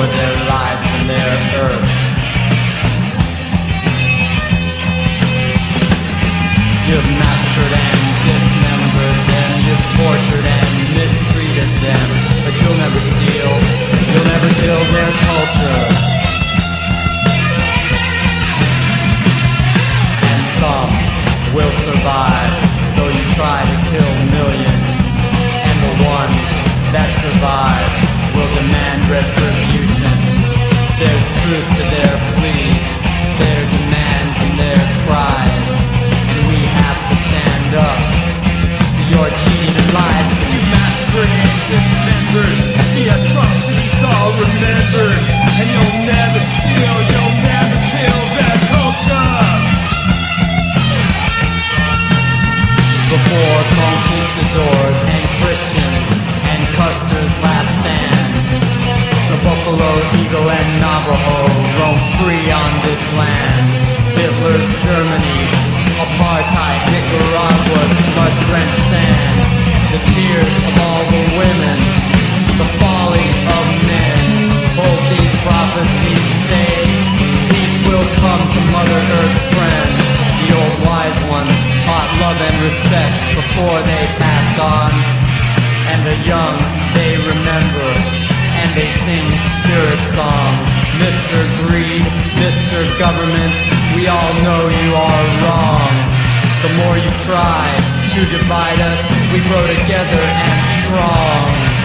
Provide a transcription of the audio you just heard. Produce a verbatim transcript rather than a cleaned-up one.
their lives and their earth. You've massacred and dismembered them, you've tortured and mistreated them, but you'll never steal, you'll never kill their culture. And some will survive, though you try to kill millions, and the ones that survive will demand retribution. There's truth to their pleas, their demands and their cries, and we have to stand up to your cheating and lies. You massacred and dismembered, the atrocities all remembered, and you'll never steal, you'll never kill their culture. Before conquistadors and Christians and Custer's last stand, the Buffalo, Eagle, and Navajo roam free on this land. Hitler's Germany, apartheid, Nicaragua's blood-drenched sand, the tears of all the women, the folly of men. Both these prophecies say peace will come to Mother Earth's friends. The old wise ones taught love and respect before they passed on, and the young, they remember, and they sing spirit songs. Mister Greed, Mister Government, we all know you are wrong. The more you try to divide us, we grow together and strong.